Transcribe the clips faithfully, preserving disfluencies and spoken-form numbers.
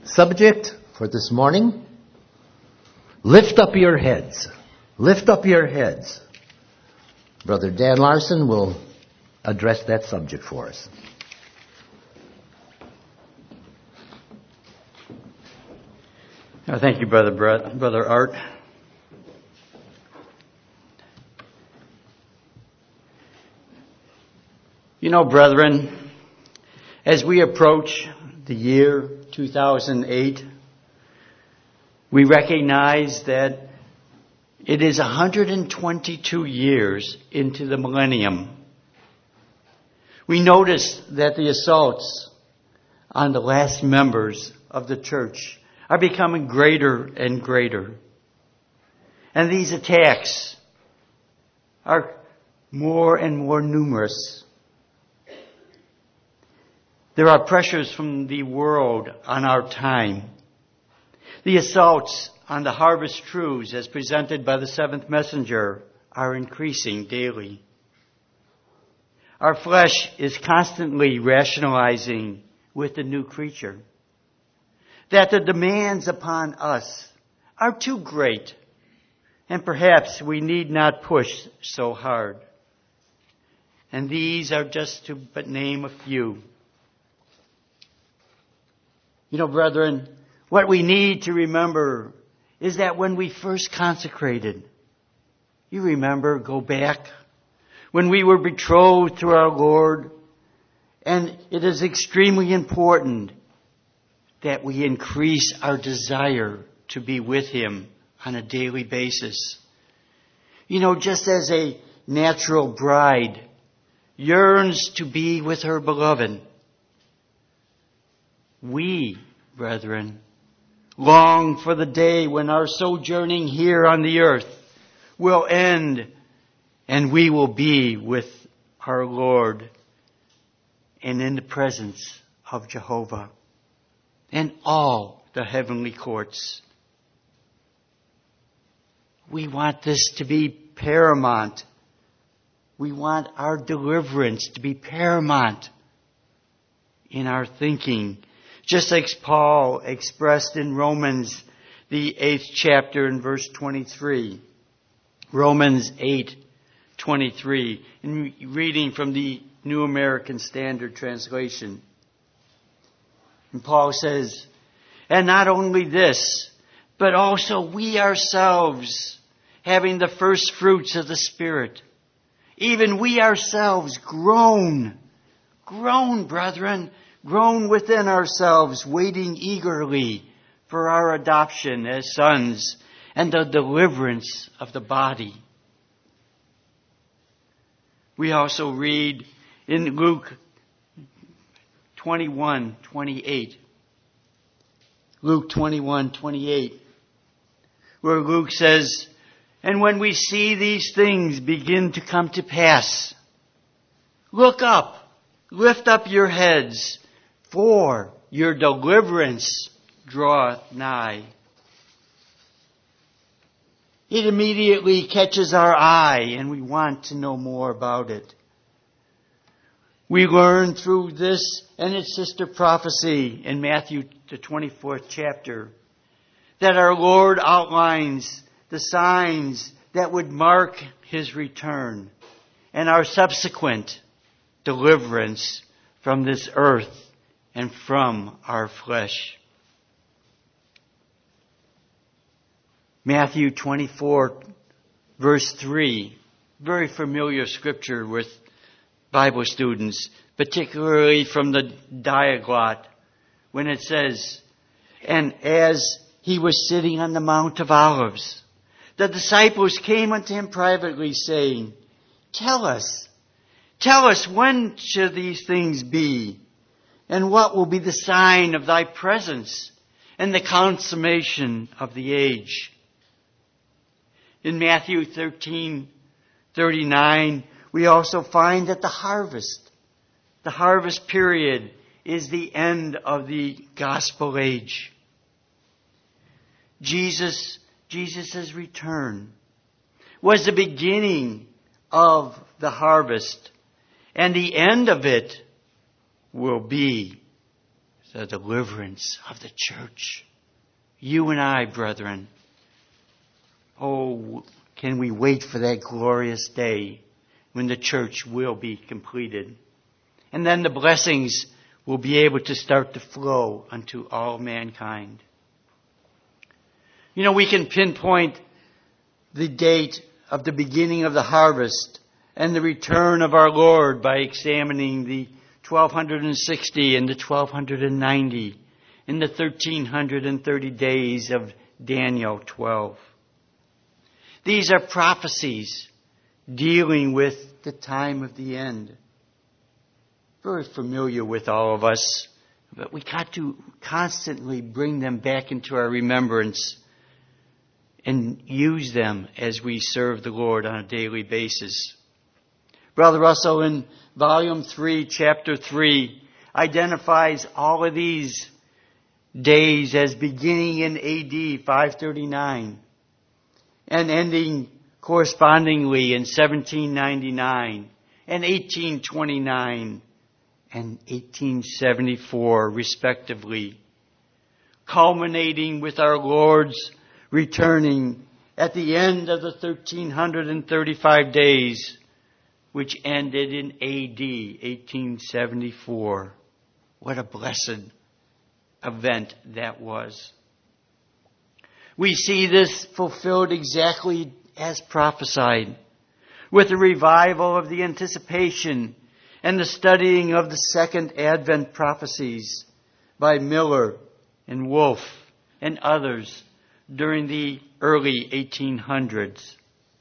subject for this morning, lift up your heads. Lift up your heads. Brother Dan Larson will address that subject for us. Oh, thank you, Brother Brett, Brother Art. You know, brethren, as we approach the year two thousand eight, we recognize that it is one hundred twenty-two years into the millennium. We notice that the assaults on the last members of the church are becoming greater and greater. And these attacks are more and more numerous. There are pressures from the world on our time. The assaults on the harvest truths as presented by the seventh messenger are increasing daily. Our flesh is constantly rationalizing with the new creature that the demands upon us are too great, and perhaps we need not push so hard. And these are just to but name a few. You know, brethren, what we need to remember is that when we first consecrated, you remember, go back, when we were betrothed to our Lord, and it is extremely important that we increase our desire to be with Him on a daily basis. You know, just as a natural bride yearns to be with her beloved, we, brethren, long for the day when our sojourning here on the earth will end and we will be with our Lord and in the presence of Jehovah and all the heavenly courts. We want this to be paramount. We want our deliverance to be paramount in our thinking. Just like Paul expressed in Romans, the eighth chapter in verse twenty-three. Romans eight twenty-three. And reading from the New American Standard Translation. And Paul says, and not only this, but also we ourselves, having the first fruits of the Spirit, even we ourselves groan, groan, brethren, groan within ourselves, waiting eagerly for our adoption as sons and the deliverance of the body. We also read in Luke twenty-one twenty-eight. Luke twenty-one twenty-eight, where Luke says, and when we see these things begin to come to pass, look up, lift up your heads, for your deliverance draweth nigh. It immediately catches our eye and we want to know more about it. We learn through this and its sister prophecy in Matthew, the twenty-fourth chapter, that our Lord outlines the signs that would mark His return and our subsequent deliverance from this earth and from our flesh. Matthew twenty-four, verse three, very familiar scripture with Bible students, particularly from the Diaglot, when it says, and as He was sitting on the Mount of Olives, the disciples came unto Him privately, saying, Tell us, tell us, when shall these things be? And what will be the sign of Thy presence and the consummation of the age? In Matthew thirteen thirty-nine, we also find that the harvest, the harvest period, is the end of the gospel age. Jesus, Jesus' return was the beginning of the harvest, and the end of it will be the deliverance of the church. You and I, brethren. Oh, can we wait for that glorious day when the church will be completed? And then the blessings will be able to start to flow unto all mankind. You know, we can pinpoint the date of the beginning of the harvest and the return of our Lord by examining the twelve sixty and the twelve ninety and the thirteen thirty days of Daniel twelve. These are prophecies dealing with the time of the end. Very familiar with all of us, but we got to constantly bring them back into our remembrance and use them as we serve the Lord on a daily basis. Brother Russell in volume three, chapter three, identifies all of these days as beginning in A D five thirty-nine and ending correspondingly in seventeen ninety-nine and eighteen twenty-nine and eighteen seventy-four, respectively, culminating with our Lord's returning at the end of the thirteen thirty-five days, which ended in A D eighteen seventy-four. What a blessed event that was. We see this fulfilled exactly as prophesied, with the revival of the anticipation and the studying of the Second Advent prophecies by Miller and Wolfe and others during the early eighteen hundreds.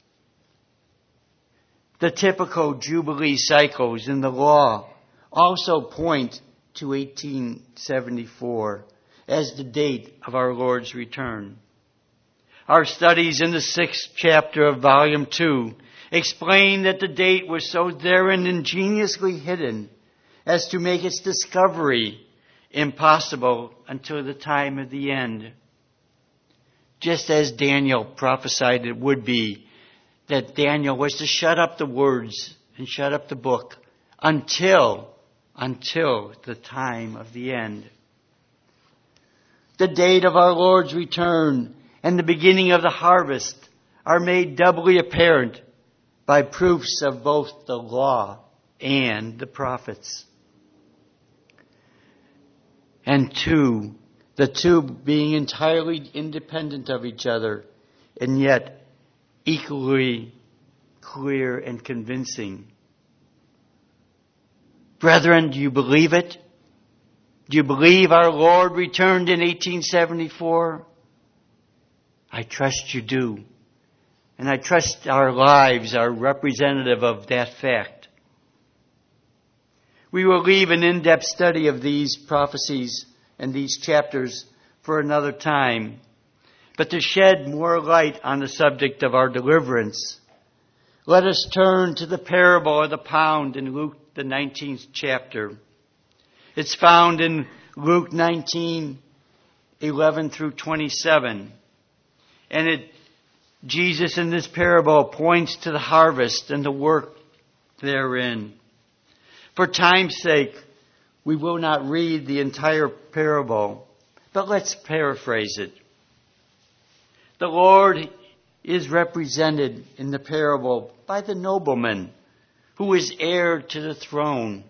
The typical Jubilee cycles in the law also point to eighteen seventy-four as the date of our Lord's return. Our studies in the sixth chapter of volume two explain that the date was so therein ingeniously hidden as to make its discovery impossible until the time of the end. Just as Daniel prophesied it would be, that Daniel was to shut up the words and shut up the book until, until the time of the end. The date of our Lord's return and the beginning of the harvest are made doubly apparent by proofs of both the law and the prophets. And two, the two being entirely independent of each other, and yet equally clear and convincing. Brethren, do you believe it? Do you believe our Lord returned in eighteen seventy-four? I trust you do. And I trust our lives are representative of that fact. We will leave an in-depth study of these prophecies and these chapters for another time. But to shed more light on the subject of our deliverance, let us turn to the parable of the pound in Luke, the nineteenth chapter. It's found in Luke nineteen, eleven through twenty-seven. And it, Jesus in this parable points to the harvest and the work therein. For time's sake, we will not read the entire parable, but let's paraphrase it. The Lord is represented in the parable by the nobleman who is heir to the throne,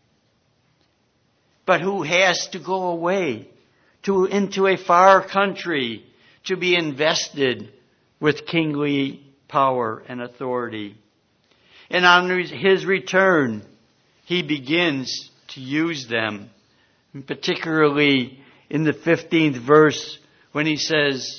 but who has to go away to into a far country to be invested with kingly power and authority. And on his return, he begins to use them, particularly in the fifteenth verse when he says,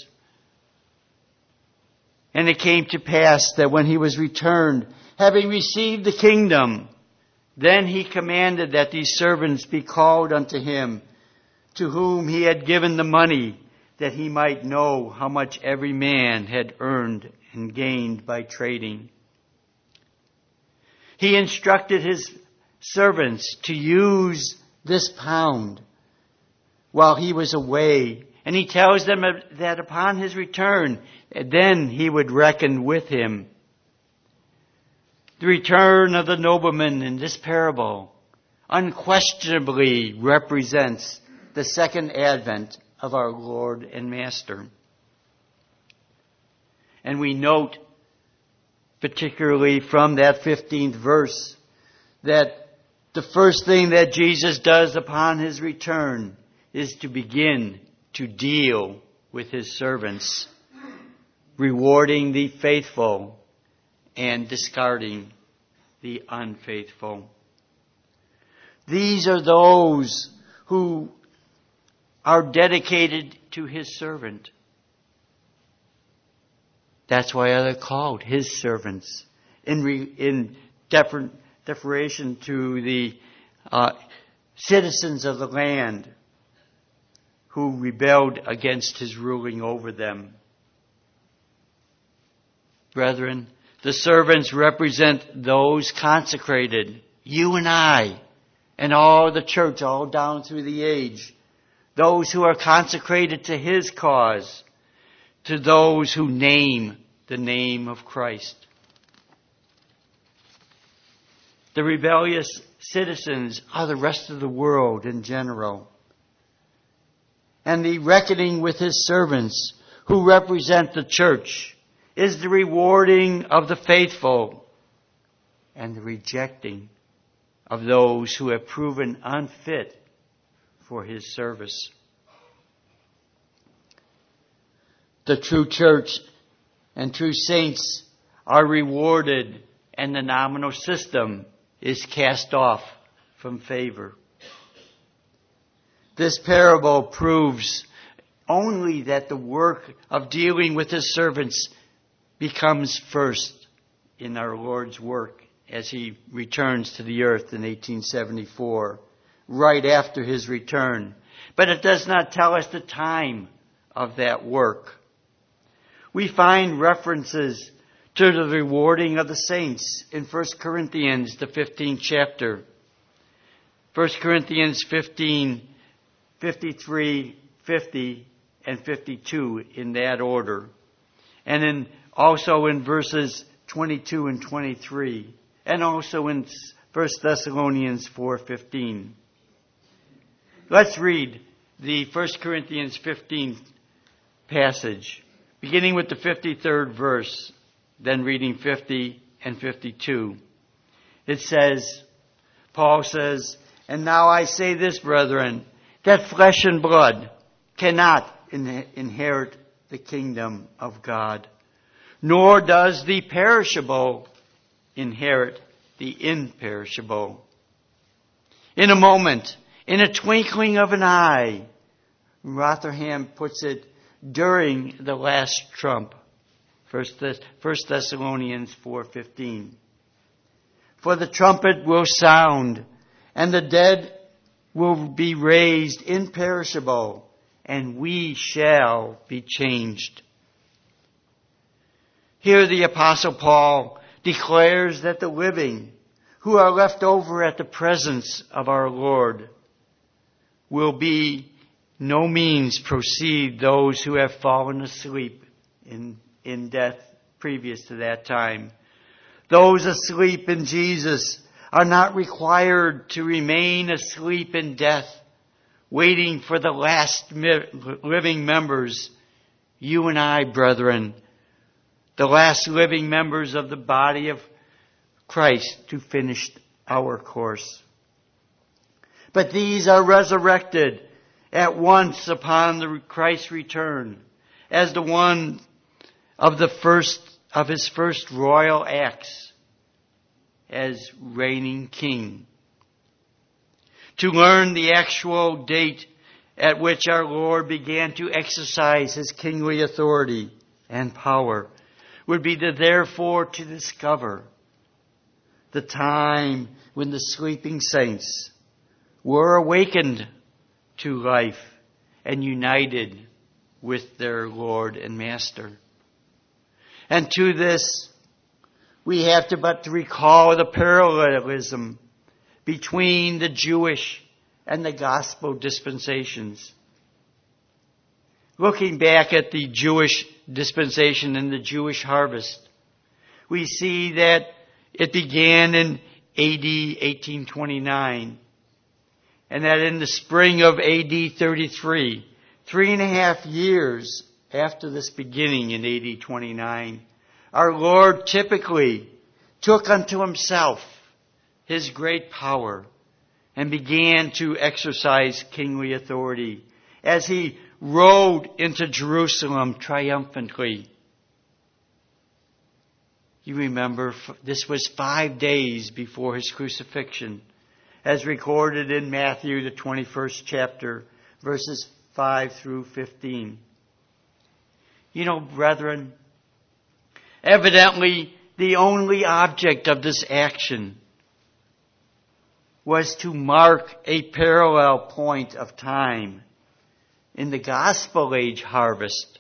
"And it came to pass that when he was returned, having received the kingdom, then he commanded that these servants be called unto him, to whom he had given the money, that he might know how much every man had earned and gained by trading. He instructed his servants to use this pound while he was away. And he tells them that upon his return, then he would reckon with him." The return of the nobleman in this parable unquestionably represents the second advent of our Lord and Master. And we note, particularly from that fifteenth verse, that the first thing that Jesus does upon his return is to begin to deal with his servants, rewarding the faithful and discarding the unfaithful. These are those who are dedicated to his servant. That's why they're called his servants, in re, in defer, deferation to the uh, citizens of the land who rebelled against his ruling over them. Brethren, the servants represent those consecrated, you and I, and all the church, all down through the age, those who are consecrated to his cause, to those who name the name of Christ. The rebellious citizens are the rest of the world in general. And the reckoning with his servants, who represent the church, is the rewarding of the faithful and the rejecting of those who have proven unfit for his service. The true church and true saints are rewarded, and the nominal system is cast off from favor. This parable proves only that the work of dealing with his servants becomes first in our Lord's work as he returns to the earth in eighteen seventy-four, right after his return. But it does not tell us the time of that work. We find references to the rewarding of the saints in First Corinthians, the fifteenth chapter. First Corinthians fifteen, fifty-three, fifty, and fifty-two in that order. And in, also in verses twenty-two and twenty-three. And also in First Thessalonians four fifteen. Let's read the First Corinthians fifteen passage, beginning with the fifty-third verse, then reading fifty and fifty-two. It says, Paul says, "And now I say this, brethren, that flesh and blood cannot in- inherit the kingdom of God, nor does the perishable inherit the imperishable. In a moment, in a twinkling of an eye," Rotherham puts it, during the last trump. First Thessalonians four fifteen. "For the trumpet will sound, and the dead will be raised imperishable, and we shall be changed." Here the Apostle Paul declares that the living, who are left over at the presence of our Lord, will be no means precede those who have fallen asleep in, in death previous to that time. Those asleep in Jesus are not required to remain asleep in death, waiting for the last living members, you and I, brethren, the last living members of the body of Christ, to finish our course. But these are resurrected at once upon the Christ's return, as the one of the first of his first royal acts as reigning king. To learn the actual date at which our Lord began to exercise his kingly authority and power would be to therefore to discover the time when the sleeping saints were awakened to life and united with their Lord and Master. And to this, we have to but to recall the parallelism between the Jewish and the gospel dispensations. Looking back at the Jewish dispensation and the Jewish harvest, we see that it began in A D eighteen twenty-nine And that in the spring of A D thirty-three, three and a half years after this beginning in A D twenty-nine, our Lord typically took unto himself his great power and began to exercise kingly authority as he rode into Jerusalem triumphantly. You remember, this was five days before his crucifixion, as recorded in Matthew, the twenty-first chapter, verses five through fifteen. You know, brethren, evidently the only object of this action was to mark a parallel point of time in the gospel age harvest.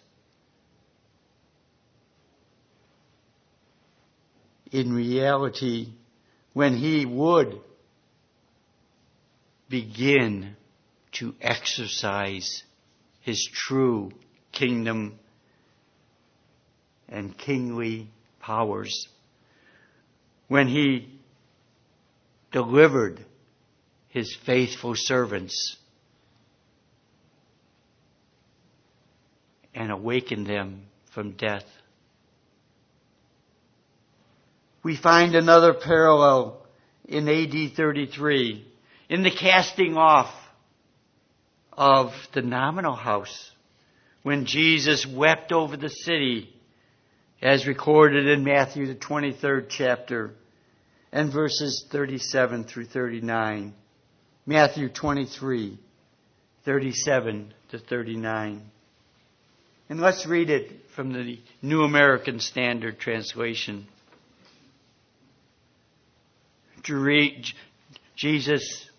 In reality, when he would begin to exercise his true kingdom and kingly powers, when he delivered his faithful servants and awakened them from death. We find another parallel in A D thirty-three, in the casting off of the nominal house, when Jesus wept over the city, as recorded in Matthew, the twenty-third chapter, and verses thirty-seven through thirty-nine. Matthew twenty-three, thirty-seven to thirty-nine. And let's read it from the New American Standard Translation. Jesus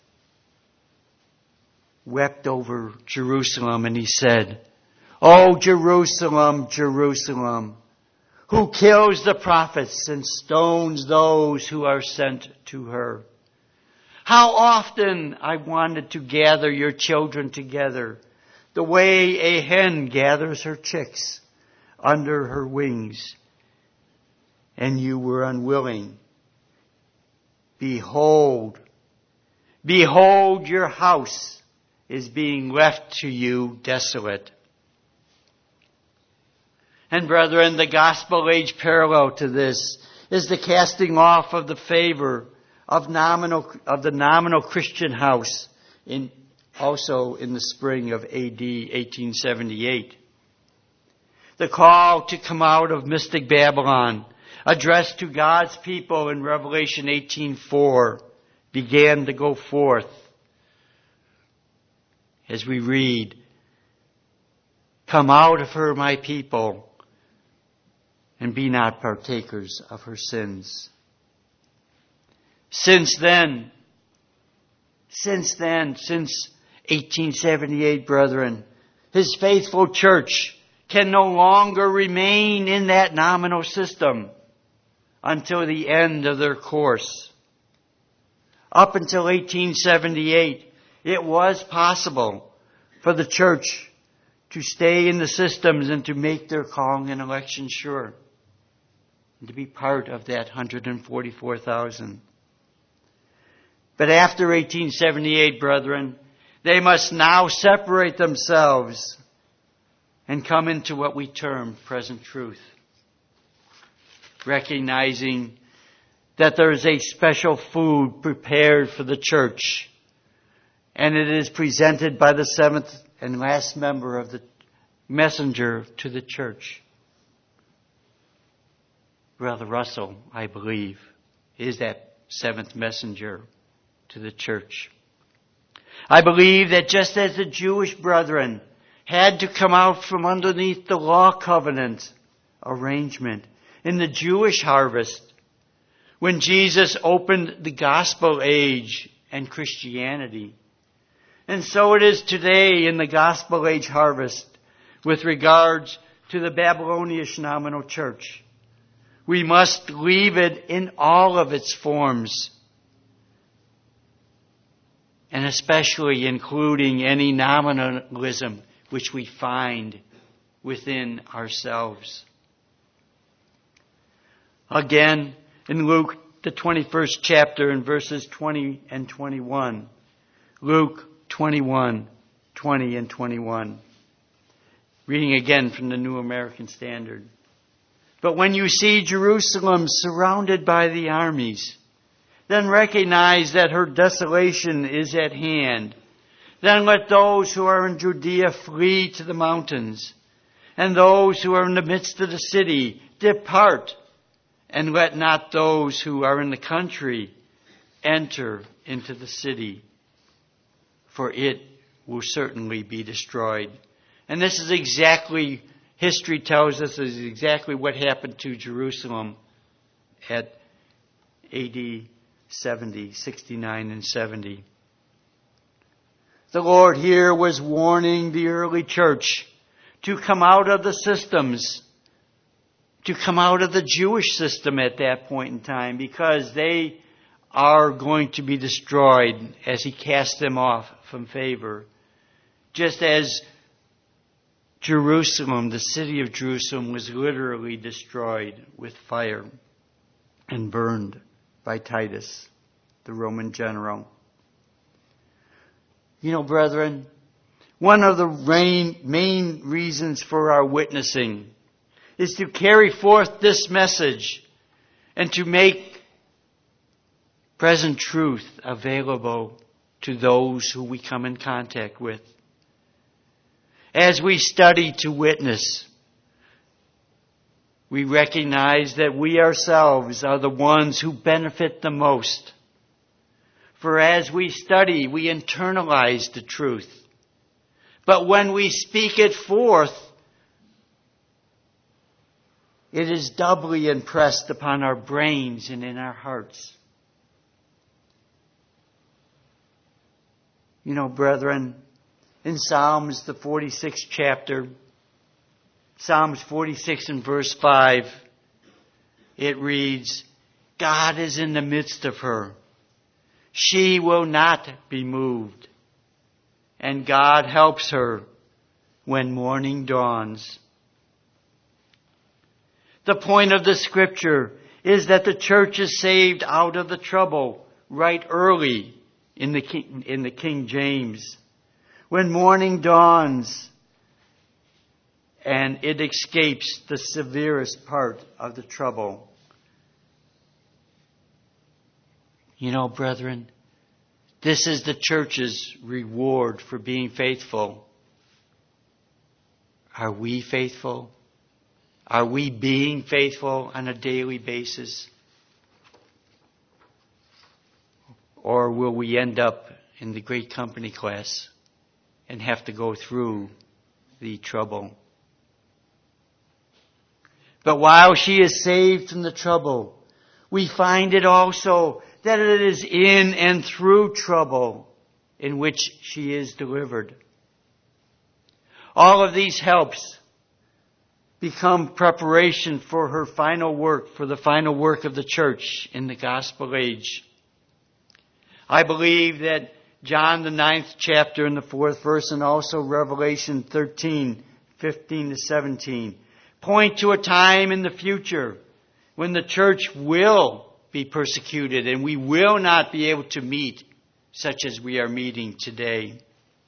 wept over Jerusalem and he said, "O Jerusalem, Jerusalem, who kills the prophets and stones those who are sent to her. How often I wanted to gather your children together, the way a hen gathers her chicks under her wings, and you were unwilling. Behold, behold, your house is being left to you desolate." And brethren, the gospel age parallel to this is the casting off of the favor of nominal of the nominal Christian house in also in the spring of A D eighteen seventy-eight. The call to come out of mystic Babylon, addressed to God's people in Revelation eighteen four, began to go forth. As we read, "Come out of her, my people, and be not partakers of her sins." Since then, since then, since eighteen seventy-eight, brethren, his faithful church can no longer remain in that nominal system until the end of their course. Up until eighteen seventy-eight, it was possible for the church to stay in the systems and to make their calling and election sure, and to be part of that one hundred forty-four thousand. But after eighteen seventy-eight, brethren, they must now separate themselves and come into what we term present truth, recognizing that there is a special food prepared for the church, and it is presented by the seventh and last member of the messenger to the church. Brother Russell, I believe, is that seventh messenger to the church. I believe that just as the Jewish brethren had to come out from underneath the law covenant arrangement in the Jewish harvest, when Jesus opened the gospel age and Christianity, and so it is today in the gospel age harvest with regards to the Babylonian nominal church. We must leave it in all of its forms, and especially including any nominalism which we find within ourselves. Again, in Luke, the twenty-first chapter, in verses twenty and twenty-one, Luke twenty-one, twenty and twenty-one. Reading again from the New American Standard. But when you see Jerusalem surrounded by the armies, then recognize that her desolation is at hand. Then let those who are in Judea flee to the mountains, and those who are in the midst of the city depart, and let not those who are in the country enter into the city, for it will certainly be destroyed. And this is exactly, history tells us, is exactly what happened to Jerusalem at A D seventy, sixty-nine and seventy. The Lord here was warning the early church to come out of the systems, to come out of the Jewish system at that point in time, because they are going to be destroyed as he cast them off from favor. Just as Jerusalem, the city of Jerusalem, was literally destroyed with fire and burned by Titus, the Roman general. You know, brethren, one of the main, main reasons for our witnessing is to carry forth this message and to make present truth available to those who we come in contact with. As we study to witness, we recognize that we ourselves are the ones who benefit the most. For as we study, we internalize the truth. But when we speak it forth, it is doubly impressed upon our brains and in our hearts. You know, brethren, in Psalms, the forty-sixth chapter, Psalms forty-six and verse five, it reads, God is in the midst of her. She will not be moved. And God helps her when morning dawns. The point of the scripture is that the church is saved out of the trouble right early in the King, in the King James. When morning dawns and it escapes the severest part of the trouble. You know, brethren, this is the church's reward for being faithful. Are we faithful? Are we being faithful on a daily basis? Or will we end up in the great company class and have to go through the trouble? But while she is saved from the trouble, we find it also that it is in and through trouble in which she is delivered. All of these helps become preparation for her final work, for the final work of the church in the gospel age. I believe that John, the ninth chapter and the fourth verse, and also Revelation thirteen, fifteen to seventeen, point to a time in the future when the church will be persecuted and we will not be able to meet such as we are meeting today.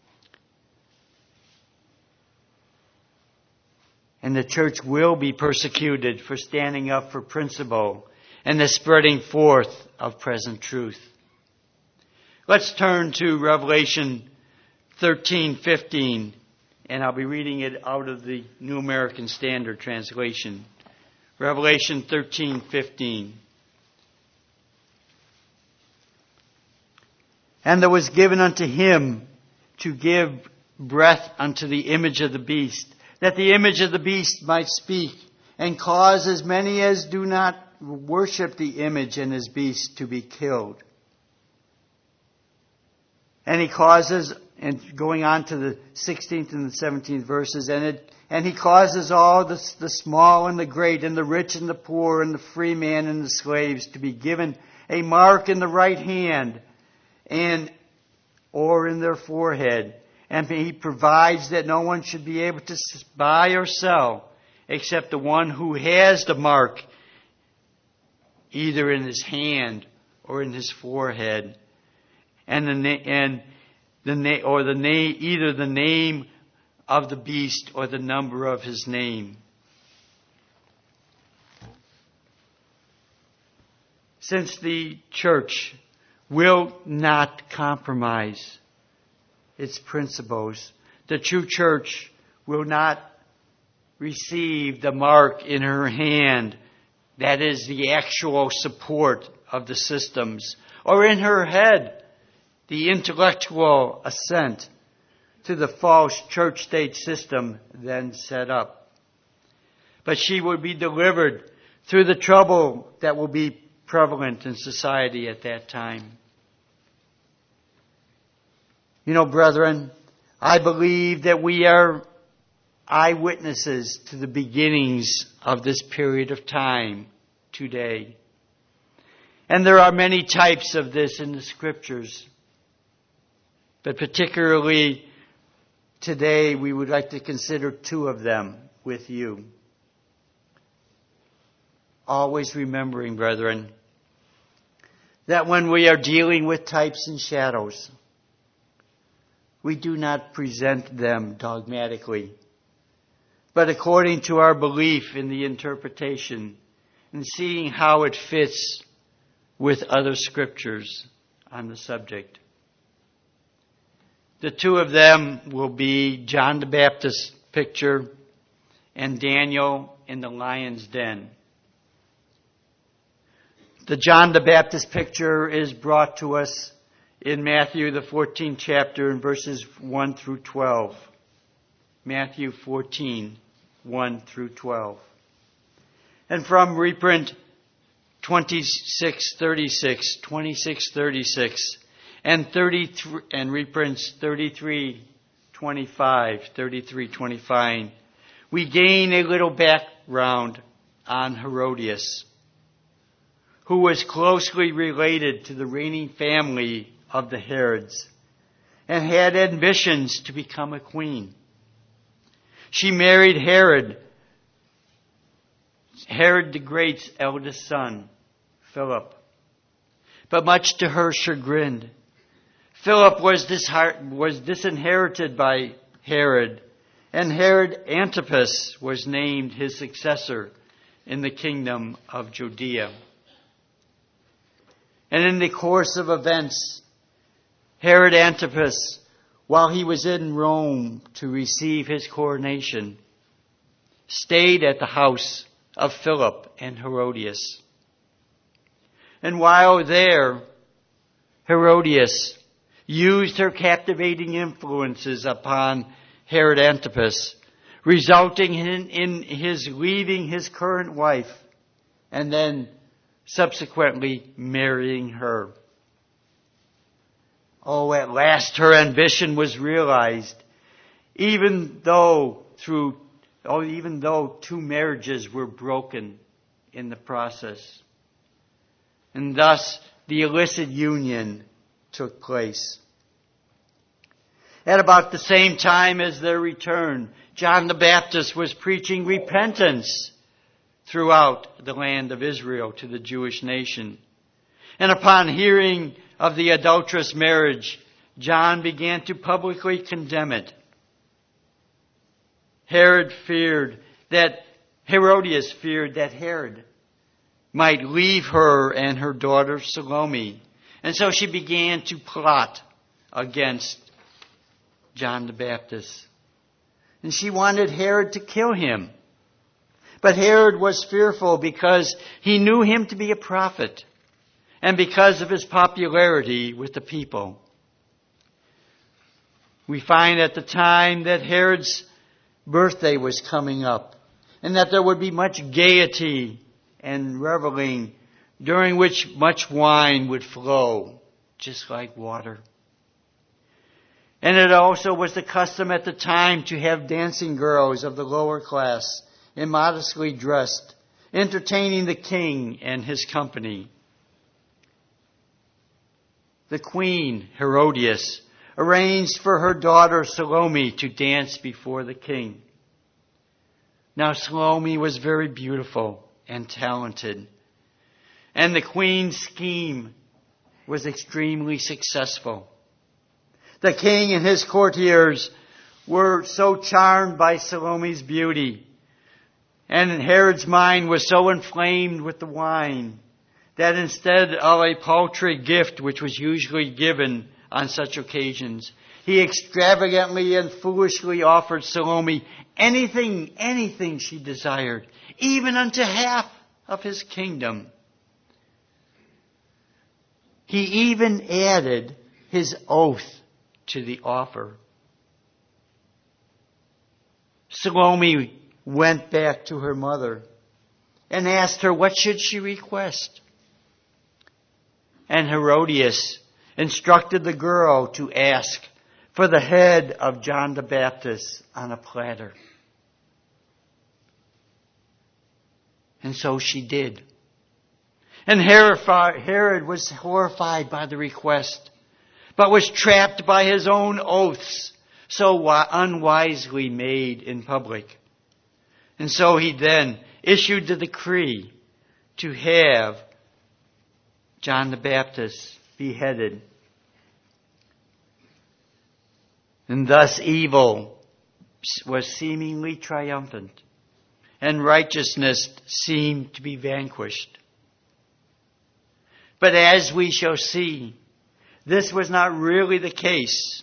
And the church will be persecuted for standing up for principle and the spreading forth of present truth. Let's turn to Revelation thirteen fifteen, and I'll be reading it out of the New American Standard Translation. Revelation thirteen fifteen. And there was given unto him to give breath unto the image of the beast, that the image of the beast might speak, and cause as many as do not worship the image and his beast to be killed. And he causes, and going on to the sixteenth and the seventeenth verses, and it, and he causes all the, the small and the great, and the rich and the poor, and the free man and the slaves to be given a mark in the right hand, and or in their forehead. And he provides that no one should be able to buy or sell except the one who has the mark either in his hand or in his forehead. And the, and the na- or the name, either the name of the beast or the number of his name. Since the church will not compromise its principles, the true church will not receive the mark in her hand, that is the actual support of the systems, or in her head, the intellectual assent to the false church-state system then set up. But she will be delivered through the trouble that will be prevalent in society at that time. You know, brethren, I believe that we are eyewitnesses to the beginnings of this period of time today. And there are many types of this in the scriptures. But particularly today, we would like to consider two of them with you. Always remembering, brethren, that when we are dealing with types and shadows, we do not present them dogmatically, but according to our belief in the interpretation and seeing how it fits with other scriptures on the subject. The two of them will be John the Baptist's picture and Daniel in the lion's den. The John the Baptist picture is brought to us in Matthew, the fourteenth chapter, in verses one through twelve. Matthew fourteen, one through twelve. And from reprint twenty-six thirty-six, twenty-six thirty-six, and thirty-three, and reprints thirty-three twenty-five, thirty-three twenty-five, we gain a little background on Herodias, who was closely related to the reigning family of the Herods and had ambitions to become a queen. She married Herod, Herod the Great's eldest son, Philip. But much to her chagrin, Philip was, disheart- was disinherited by Herod, and Herod Antipas was named his successor in the kingdom of Judea. And in the course of events, Herod Antipas, while he was in Rome to receive his coronation, stayed at the house of Philip and Herodias. And while there, Herodias used her captivating influences upon Herod Antipas, resulting in, in his leaving his current wife and then subsequently marrying her. Oh, at last her ambition was realized, even though through, oh, even though two marriages were broken in the process. And thus the illicit union took place. At about the same time as their return, John the Baptist was preaching repentance throughout the land of Israel to the Jewish nation. And upon hearing of the adulterous marriage, John began to publicly condemn it. Herod feared that, Herodias feared that Herod might leave her and her daughter Salome. And so she began to plot against John the Baptist. And she wanted Herod to kill him. But Herod was fearful because he knew him to be a prophet and because of his popularity with the people. We find at the time that Herod's birthday was coming up and that there would be much gaiety and reveling during which much wine would flow, just like water. And it also was the custom at the time to have dancing girls of the lower class, immodestly dressed, entertaining the king and his company. The queen, Herodias, arranged for her daughter Salome to dance before the king. Now Salome was very beautiful and talented, and the queen's scheme was extremely successful. The king and his courtiers were so charmed by Salome's beauty, and Herod's mind was so inflamed with the wine, that instead of a paltry gift which was usually given on such occasions, he extravagantly and foolishly offered Salome anything, anything she desired, even unto half of his kingdom. He even added his oath to the offer. Salome went back to her mother and asked her what should she request. And Herodias instructed the girl to ask for the head of John the Baptist on a platter. And so she did. And Herod was horrified by the request, but was trapped by his own oaths, so unwisely made in public. And so he then issued the decree to have John the Baptist beheaded. And thus evil was seemingly triumphant, and righteousness seemed to be vanquished. But as we shall see, this was not really the case.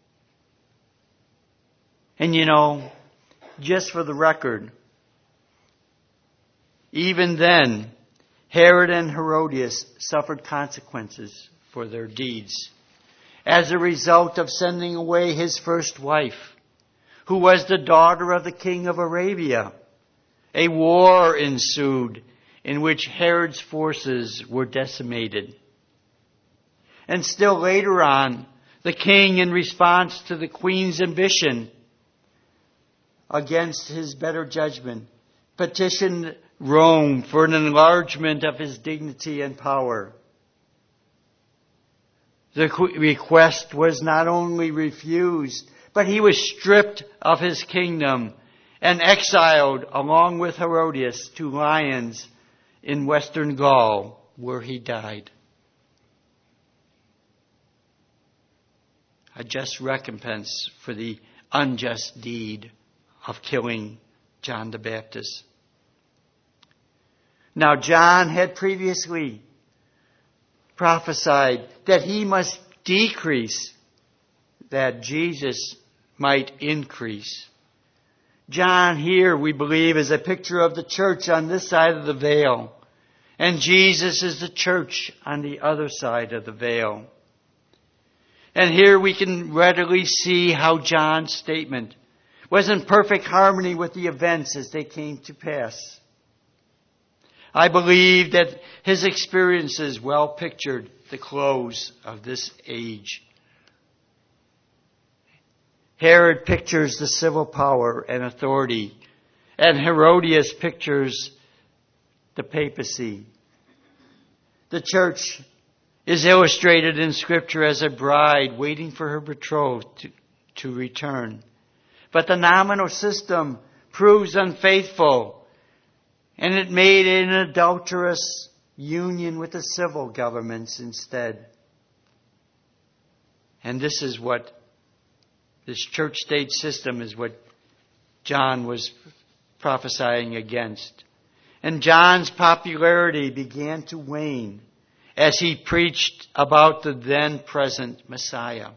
And you know, just for the record, even then, Herod and Herodias suffered consequences for their deeds as a result of sending away his first wife, who was the daughter of the king of Arabia. A war ensued in which Herod's forces were decimated. And still later on, the king, in response to the queen's ambition against his better judgment, petitioned Rome for an enlargement of his dignity and power. The request was not only refused, but he was stripped of his kingdom and exiled along with Herodias to Lyons in western Gaul, where he died. A just recompense for the unjust deed of killing John the Baptist. Now, John had previously prophesied that he must decrease, that Jesus might increase. John here, we believe, is a picture of the church on this side of the veil, and Jesus is the church on the other side of the veil. And here we can readily see how John's statement was in perfect harmony with the events as they came to pass. I believe that his experiences well pictured the close of this age. Herod pictures the civil power and authority, and Herodias pictures the papacy. The church is illustrated in Scripture as a bride waiting for her betrothed to, to return. But the nominal system proves unfaithful, and it made an adulterous union with the civil governments instead. And this is what, this church-state system is what John was prophesying against. And John's popularity began to wane as he preached about the then present Messiah.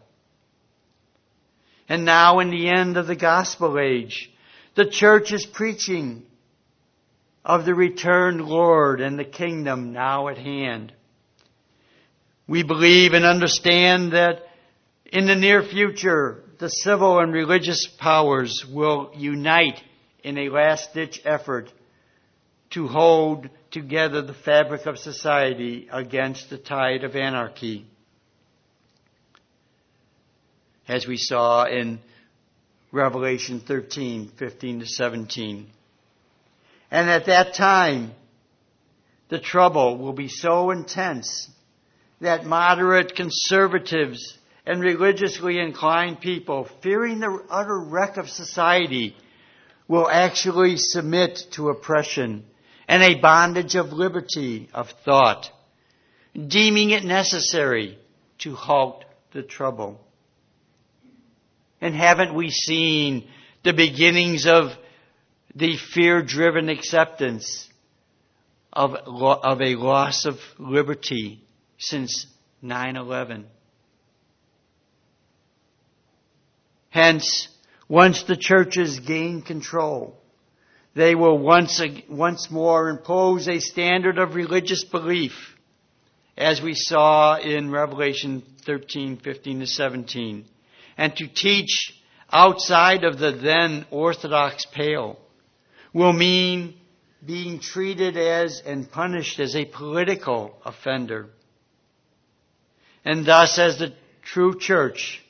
And now in the end of the gospel age, the church is preaching of the returned Lord and the kingdom now at hand. We believe and understand that in the near future, the civil and religious powers will unite in a last-ditch effort to hold together the fabric of society against the tide of anarchy, as we saw in Revelation thirteen, fifteen to seventeen. And at that time, the trouble will be so intense that moderate conservatives and religiously inclined people, fearing the utter wreck of society, will actually submit to oppression and a bondage of liberty of thought, deeming it necessary to halt the trouble. And haven't we seen the beginnings of the fear-driven acceptance of, of a loss of liberty since nine eleven? Hence, once the churches gain control, they will once, once more impose a standard of religious belief, as we saw in Revelation thirteen, fifteen to seventeen, and to teach outside of the then orthodox pale will mean being treated as and punished as a political offender. And thus, as the true church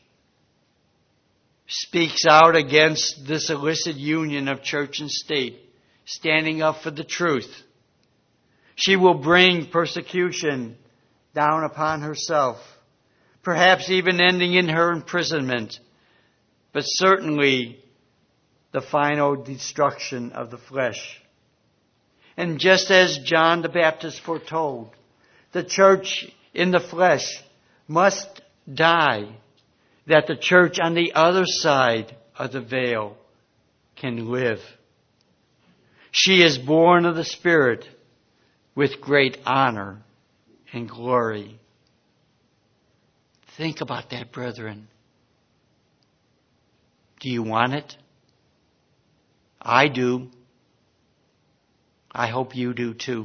speaks out against this illicit union of church and state, standing up for the truth, she will bring persecution down upon herself, perhaps even ending in her imprisonment, but certainly the final destruction of the flesh. And just as John the Baptist foretold, the church in the flesh must die, that the church on the other side of the veil can live. She is born of the Spirit with great honor and glory. Think about that, brethren. Do you want it? I do. I hope you do too.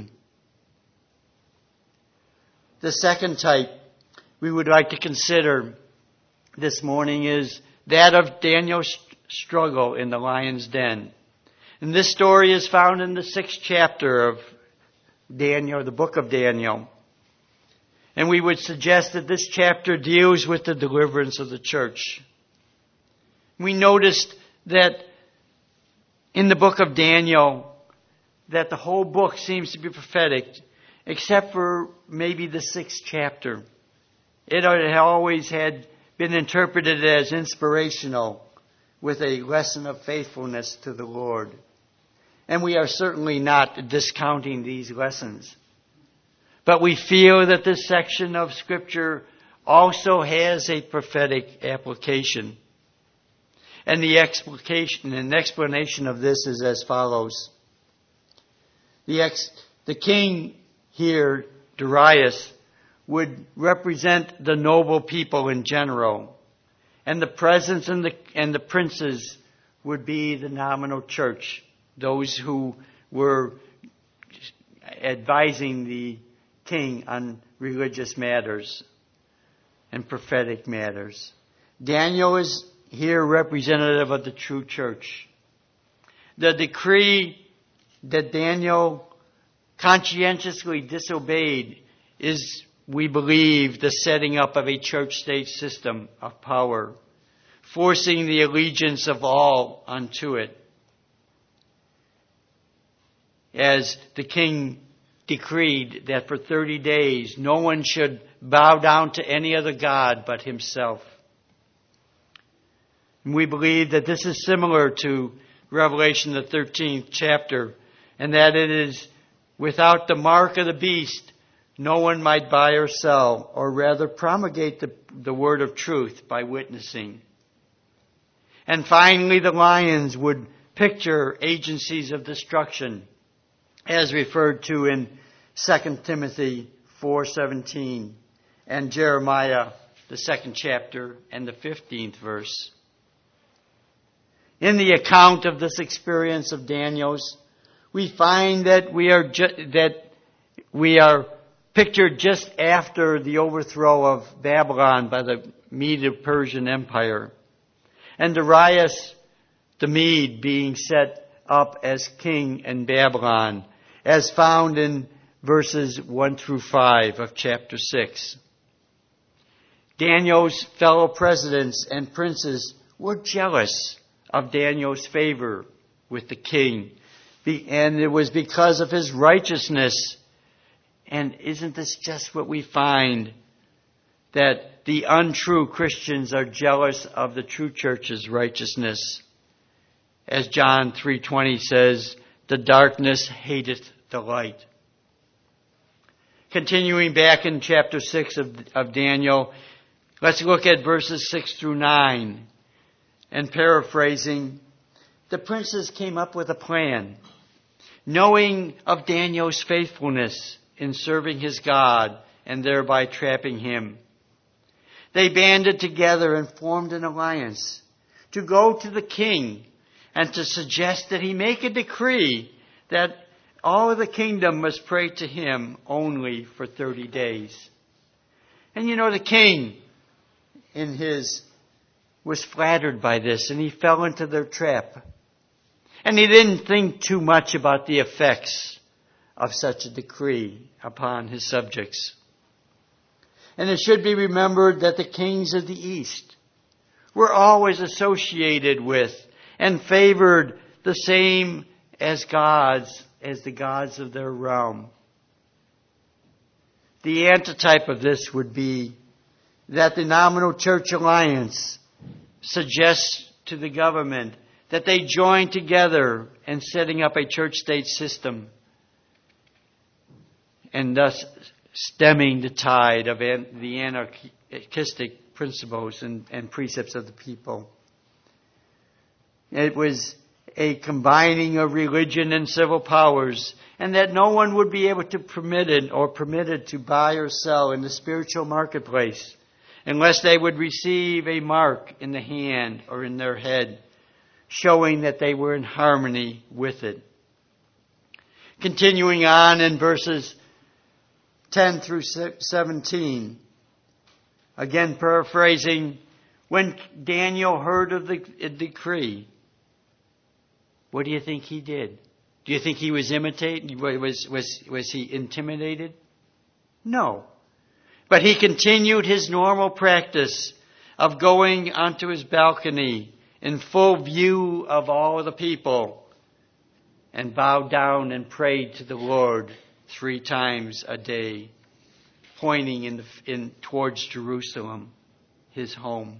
The second type we would like to consider this morning is that of Daniel's struggle in the lion's den. And this story is found in the sixth chapter of Daniel, the book of Daniel. And we would suggest that this chapter deals with the deliverance of the church. We noticed that in the book of Daniel, that the whole book seems to be prophetic, except for maybe the sixth chapter. It had always had been interpreted as inspirational, with a lesson of faithfulness to the Lord. And we are certainly not discounting these lessons. But we feel that this section of Scripture also has a prophetic application. And the explication and explanation of this is as follows. The, ex, the king here, Darius, would represent the noble people in general. And the presence and the, and the princes would be the nominal church, those who were advising the king on religious matters and prophetic matters. Daniel is here representative of the true church. The decree that Daniel conscientiously disobeyed is, we believe, the setting up of a church-state system of power, forcing the allegiance of all unto it. As the king decreed that for thirty days no one should bow down to any other god but himself. And we believe that this is similar to Revelation, the thirteenth chapter, and that it is without the mark of the beast, no one might buy or sell, or rather promulgate the, the word of truth by witnessing. And finally, the lions would picture agencies of destruction, as referred to in Second Timothy four seventeen and Jeremiah, the second chapter and the fifteenth verse. In the account of this experience of Daniel's, we find that we are ju- that we are pictured just after the overthrow of Babylon by the Medo-Persian Empire, and Darius the Mede being set up as king in Babylon, as found in verses one through five of chapter six. Daniel's fellow presidents and princes were jealous of Daniel's favor with the king, and it was because of his righteousness. And isn't this just what we find? That the untrue Christians are jealous of the true church's righteousness. As John three twenty says, the darkness hateth the light. Continuing back in chapter six of, of Daniel, let's look at verses six through nine. And paraphrasing, the princes came up with a plan, knowing of Daniel's faithfulness in serving his God and thereby trapping him. They banded together and formed an alliance to go to the king and to suggest that he make a decree that all of the kingdom must pray to him only for thirty days. And you know, the king in his was flattered by this, and he fell into their trap. And he didn't think too much about the effects of such a decree upon his subjects. And it should be remembered that the kings of the East were always associated with and favored the same as gods, as the gods of their realm. The antitype of this would be that the nominal church alliance suggests to the government that they join together in setting up a church-state system and thus stemming the tide of an, the anarchistic principles and, and precepts of the people. It was a combining of religion and civil powers, and that no one would be able to permit it or permitted to buy or sell in the spiritual marketplace unless they would receive a mark in the hand or in their head, showing that they were in harmony with it. Continuing on in verses ten through seventeen, again paraphrasing, when Daniel heard of the decree, what do you think he did? Do you think he was imitated? Was, was, was he intimidated? No. But he continued his normal practice of going onto his balcony in full view of all the people and bowed down and prayed to the Lord three times a day, pointing in, the, in towards Jerusalem, his home.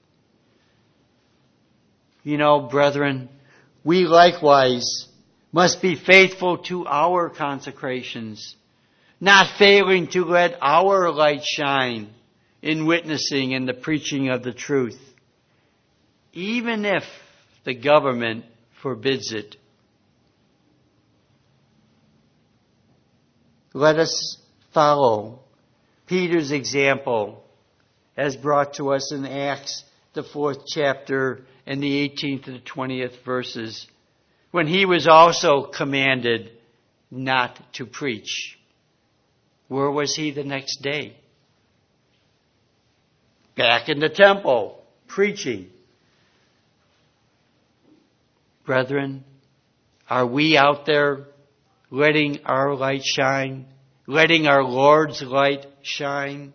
You know, brethren, we likewise must be faithful to our consecrations, not failing to let our light shine in witnessing and the preaching of the truth, even if the government forbids it. Let us follow Peter's example as brought to us in Acts, the fourth chapter, and the eighteenth to the twentieth verses, when he was also commanded not to preach. Where was he the next day? Back in the temple, preaching. Brethren, are we out there letting our light shine? Letting our Lord's light shine?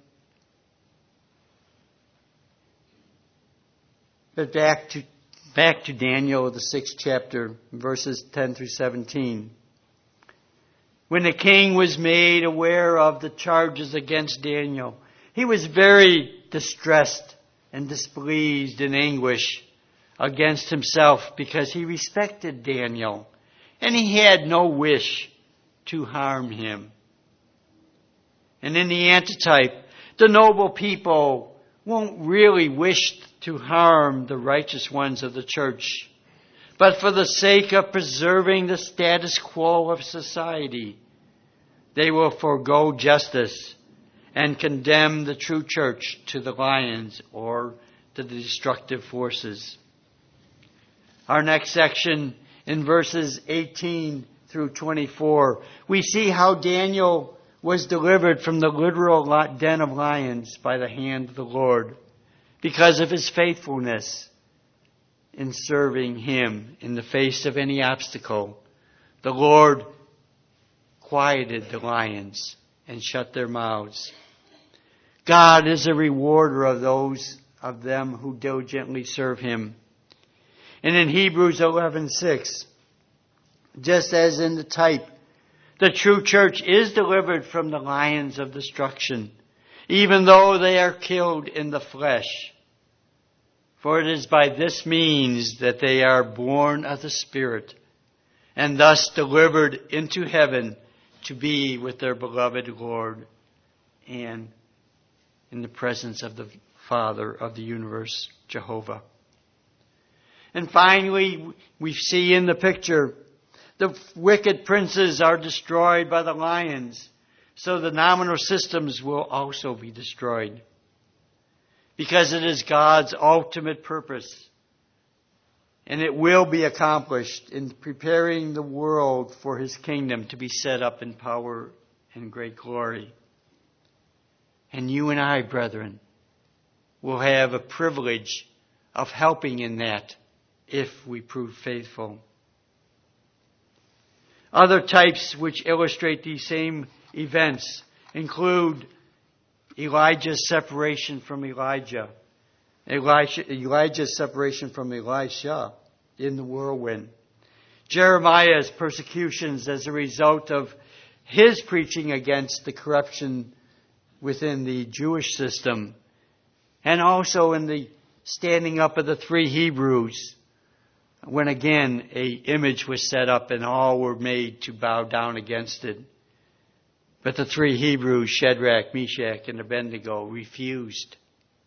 But back to back to Daniel, the sixth chapter, verses ten through seventeen. When the king was made aware of the charges against Daniel, he was very distressed and displeased in anguish against himself because he respected Daniel and he had no wish to harm him. And in the antitype, the noble people won't really wish to harm the righteous ones of the church, but for the sake of preserving the status quo of society, they will forego justice and condemn the true church to the lions or to the destructive forces. Our next section, in verses eighteen through twenty-four, we see how Daniel was delivered from the literal den of lions by the hand of the Lord because of his faithfulness in serving him in the face of any obstacle. The Lord quieted the lions and shut their mouths. God is a rewarder of those of them who diligently serve him. And in Hebrews eleven six, just as in the type, the true church is delivered from the lions of destruction, even though they are killed in the flesh. For it is by this means that they are born of the Spirit, and thus delivered into heaven to be with their beloved Lord and in the presence of the Father of the universe, Jehovah. And finally, we see in the picture, the wicked princes are destroyed by the lions. So the nominal systems will also be destroyed. Because it is God's ultimate purpose. And it will be accomplished in preparing the world for His kingdom to be set up in power and great glory. And you and I, brethren, will have a privilege of helping in that if we prove faithful. Other types which illustrate these same events include Elijah's separation from Elijah. Elijah, Elijah's separation from Elisha in the whirlwind. Jeremiah's persecutions as a result of his preaching against the corruption within the Jewish system. And also in the standing up of the three Hebrews, when again a image was set up and all were made to bow down against it. But the three Hebrews, Shadrach, Meshach, and Abednego, refused.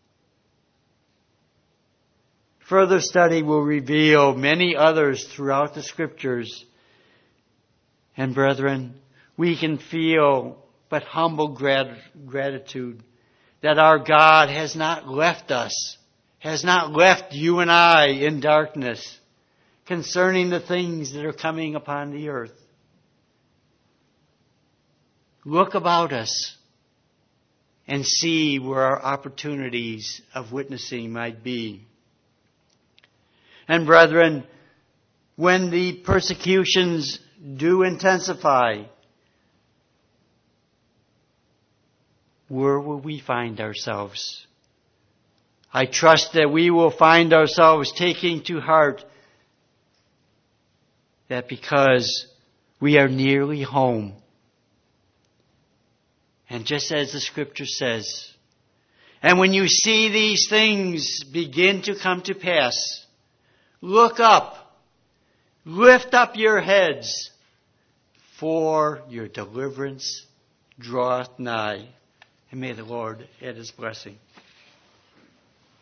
Further study will reveal many others throughout the Scriptures. And brethren, we can feel but humble grat- gratitude that our God has not left us, has not left you and I in darkness concerning the things that are coming upon the earth. Look about us and see where our opportunities of witnessing might be. And brethren, when the persecutions do intensify, where will we find ourselves? I trust that we will find ourselves taking to heart that because we are nearly home. And just as the Scripture says, and when you see these things begin to come to pass, look up, lift up your heads, for your deliverance draweth nigh. And may the Lord add His blessing.